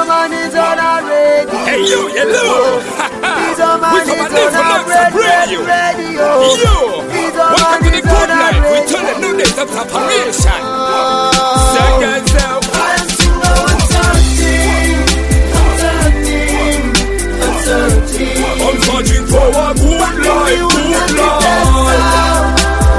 man is on our radio. Hey you, hello. He's a man We come and is live on for our lots of radio. radio. Yo, He's a welcome man to the is good on our life. We radio. turn the new days of transformation. Sing yourself. I am single and searching. I'm searching for a good life, good life.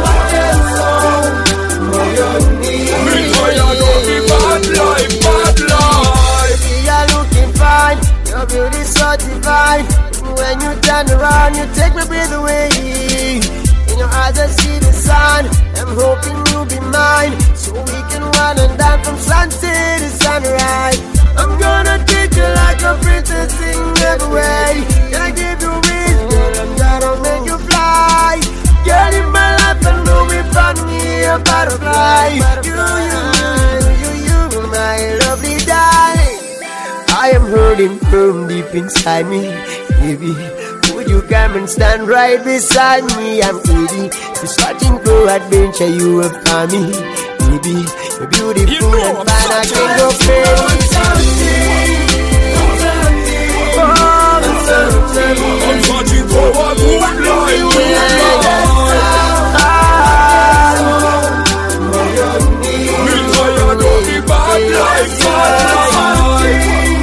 Me tired of the bad life, bad life. You're looking fine, your beauty's so divine. When you turn around, you take my breath away. In your eyes I see the sun. I'm hoping you'll be mine, so we can run and dance from sunset to sunrise. I'm gonna treat you like a princess in every way. Can I give you wisdom? I'm gonna make you fly. Girl in my life, I know me from me a butterfly. You, my lovely darling. I am hurting from deep inside me, baby. Would you come and stand right beside me? I'm ready to searching for adventure. You have found me, baby. You're beautiful and fine. I can go crazy. I'm searching for a good life, good life. Me tired of the bad life, bad life.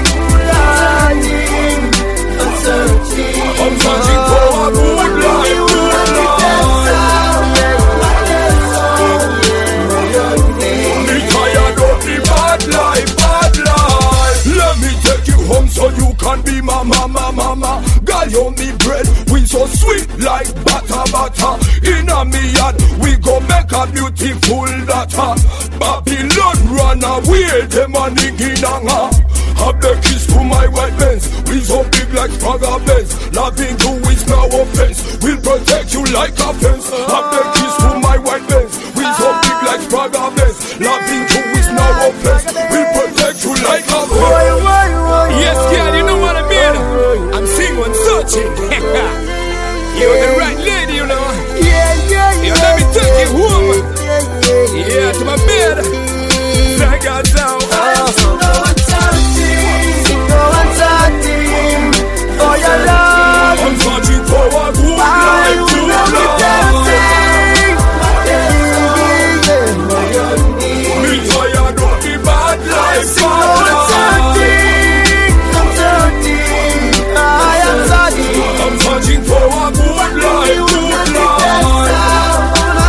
I'm searching for a good life, good life. Me tired of the bad life, bad life. Let me take you home so you can be my mama, mama. Girl, you me bread, we so sweet like butter, butter. In a me yard, we go make a beautiful daughter. Babylon run away, them a nigginanga. Have the kiss to my white Benz, we so big like Sprague Benz. Loving you is no offense, we'll protect you like a fence. Have the kiss to my white Benz, we so big like Sprague Benz. Loving you is no offense, we'll protect you like a fence. Yes, girl, you know what I mean. I'm single and searching. You're the right lady, you know. Yeah, let me take you home. Yeah, to my bed. I got down. For your love, I'm searching for a good life, good life. Me tired of the bad life, bad life. I'm searching for a good life, good life.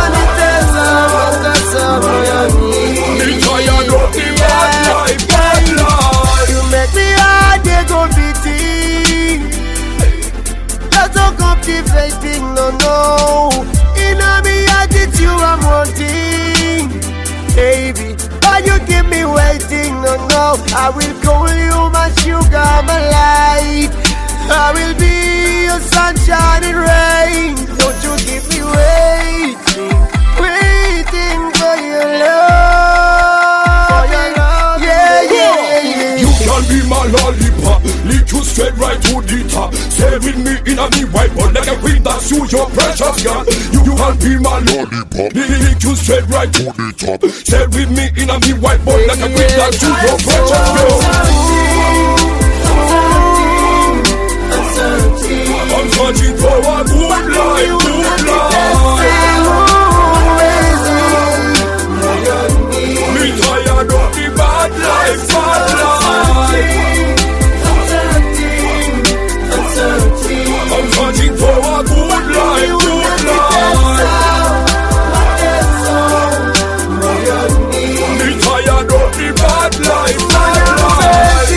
Me tired of the bad life, bad life. You make me heart, they go beating. That's so captivating, no. In me attitude I'm wanting, baby. Why you keep me waiting, no. I will call you my sugar, my light. I will be your sunshine and rain. Don't you keep me waiting, waiting for your love. Yeah. You can be my lollipop, lick you straight right to the top. Stay with me in a me white ball like a queen, that's you, your precious girl. You can be my lollipop, lick you straight right to the top. Stay with me in a me white ball like a queen, that's you, your precious girl. I'm searching for a good life, good life. Me tired of the bad life, bad life. I'm searching for a good life, good life. Me tired of the bad life, bad life.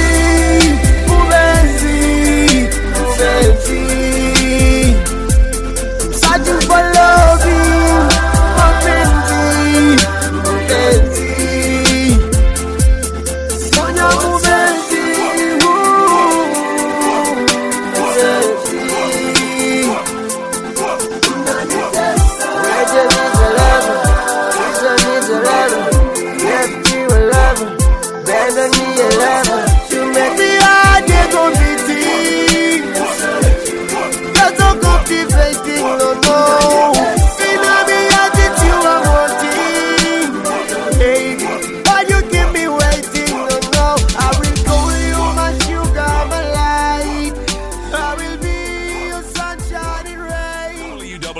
Searching for loving, Sonia Bend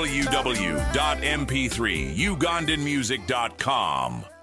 www.mp3ugandanmusic.com.